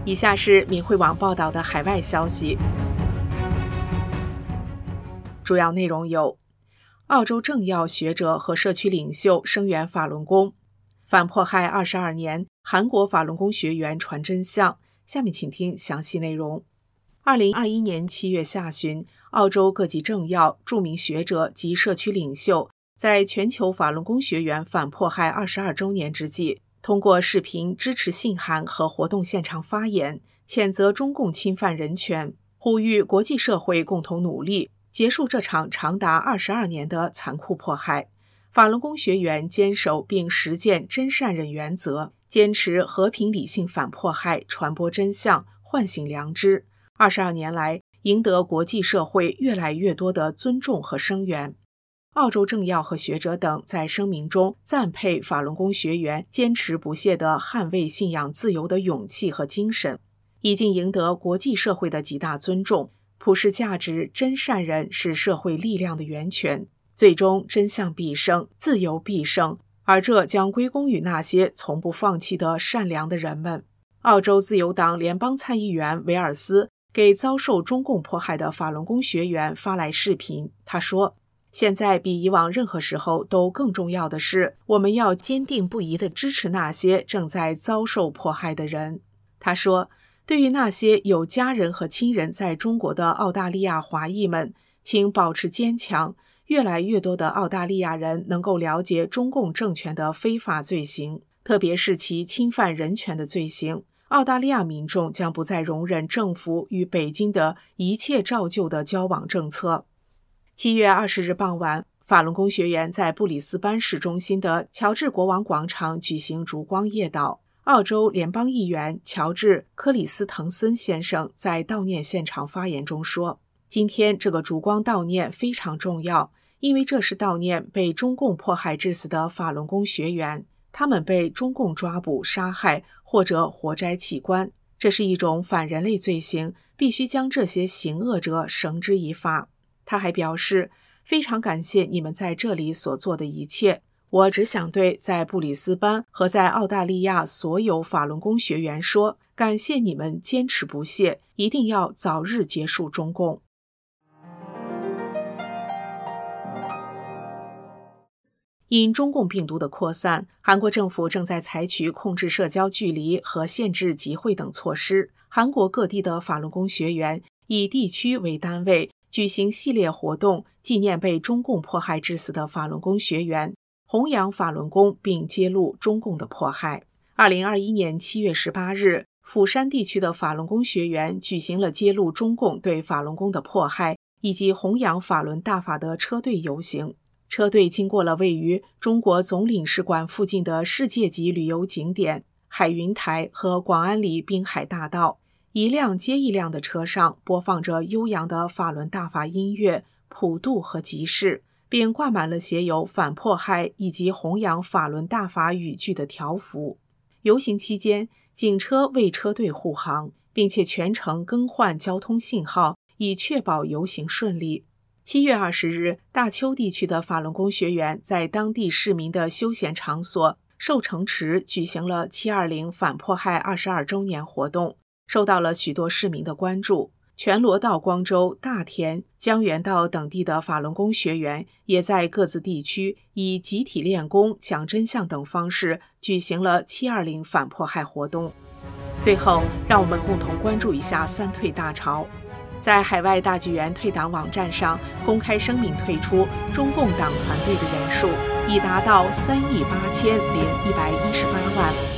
以下是明慧网报道的海外消息，主要内容有：澳洲政要学者和社区领袖声援法轮功，反迫害22年，韩国法轮功学员传真相。下面请听详细内容。2021年7月下旬，澳洲各级政要、著名学者及社区领袖在全球法轮功学员反迫害22周年之际，通过视频支持信函和活动现场发言，谴责中共侵犯人权，呼吁国际社会共同努力，结束这场长达22年的残酷迫害。法轮功学员坚守并实践真善忍原则，坚持和平理性反迫害，传播真相，唤醒良知。22年来，赢得国际社会越来越多的尊重和声援。澳洲政要和学者等在声明中赞佩法轮功学员坚持不懈地捍卫信仰自由的勇气和精神，已经赢得国际社会的极大尊重。普世价值真善忍是社会力量的源泉，最终真相必胜，自由必胜，而这将归功于那些从不放弃的善良的人们。澳洲自由党联邦参议员维尔斯给遭受中共迫害的法轮功学员发来视频，他说：现在比以往任何时候都更重要的是，我们要坚定不移地支持那些正在遭受迫害的人。他说，对于那些有家人和亲人在中国的澳大利亚华裔们，请保持坚强。越来越多的澳大利亚人能够了解中共政权的非法罪行，特别是其侵犯人权的罪行。澳大利亚民众将不再容忍政府与北京的一切照旧的交往政策。7月20日傍晚，法轮功学员在布里斯班市中心的乔治国王广场举行烛光夜祷。澳洲联邦议员乔治·克里斯滕森先生在悼念现场发言中说，今天这个烛光悼念非常重要，因为这是悼念被中共迫害致死的法轮功学员，他们被中共抓捕、杀害或者活摘器官，这是一种反人类罪行，必须将这些行恶者绳之以法。他还表示，非常感谢你们在这里所做的一切，我只想对在布里斯班和在澳大利亚所有法轮功学员说，感谢你们坚持不懈，一定要早日结束中共。因中共病毒的扩散，韩国政府正在采取控制社交距离和限制集会等措施。韩国各地的法轮功学员以地区为单位，举行系列活动，纪念被中共迫害致死的法轮功学员，弘扬法轮功并揭露中共的迫害。2021年7月18日，釜山地区的法轮功学员举行了揭露中共对法轮功的迫害以及弘扬法轮大法的车队游行。车队经过了位于中国总领事馆附近的世界级旅游景点海云台和广安里滨海大道，一辆接一辆的车上播放着悠扬的法轮大法音乐、普渡和集市，并挂满了写有反迫害以及弘扬法轮大法语句的条幅。游行期间，警车为车队护航，并且全程更换交通信号，以确保游行顺利。7月20日，大邱地区的法轮功学员在当地市民的休闲场所寿城池举行了720反迫害22周年活动，受到了许多市民的关注。全罗道、光州、大田、江原道等地的法轮功学员也在各自地区以集体练功、讲真相等方式举行了720反迫害活动。最后，让我们共同关注一下三退大潮。在海外大剧院退党网站上公开声明退出中共党团队的人数已达到3.8118万。